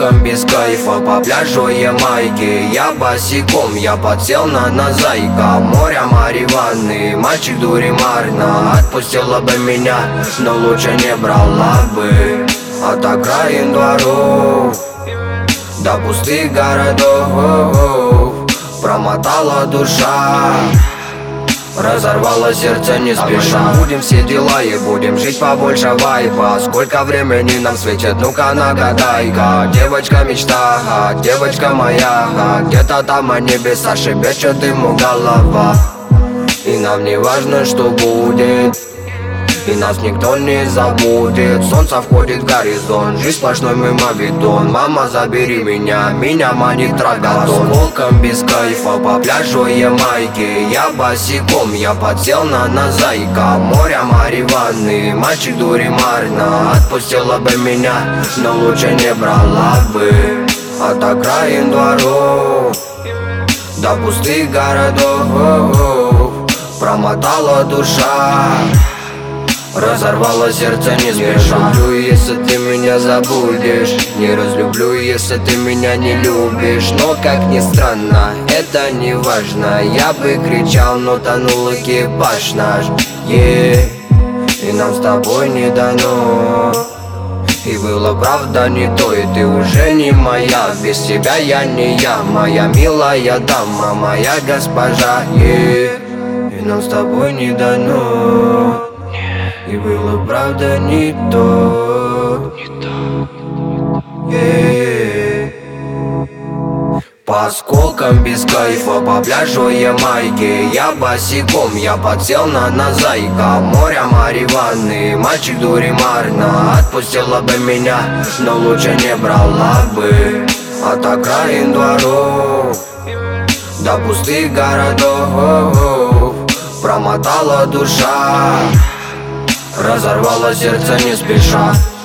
осколком без кайфа по пляжу Ямайки. Я босиком, я подсел на зайка. Море марихуаны, мальчик дуримарно. Отпустила бы меня, но лучше не брала бы. От окраин дворов до пустых городов промотала душа, разорвало сердце не спеша. Будем все дела и будем жить побольше вайпа. Сколько времени нам светит, ну-ка нагадай-ка. Девочка мечта, девочка моя, где-то там на небесах шепчет ему голова. И нам не важно, что будет, и нас никто не забудет. Солнце входит в горизонт, жизнь сплошной мимовидон. Мама, забери меня, меня манит трагатон. Осколком без кайфа по пляжу Ямайки. Я босиком, я подсел на зайка. Море марихуаны, мальчик дуримарно. Отпустила бы меня, но лучше не брала бы. От окраин дворов до пустых городов промотала душа, разорвало сердце не спеша. Не разлюблю, если ты меня забудешь. Не разлюблю, если ты меня не любишь. Но как ни странно, это не важно. Я бы кричал, но тонул экипаж наш. И нам с тобой не дано. И было правда не то, и ты уже не моя. Без тебя я не я, моя милая дама, моя госпожа. И нам с тобой не дано. И было правда не то. По осколкам без кайфа по пляжу Ямайки. Я босиком, я подсел на зайка. Море марихуаны, мальчик дуримарно. Отпустила бы меня, но лучше не брала бы. От окраин дворов до пустых городов промотала душа, разорвало сердце не спеша.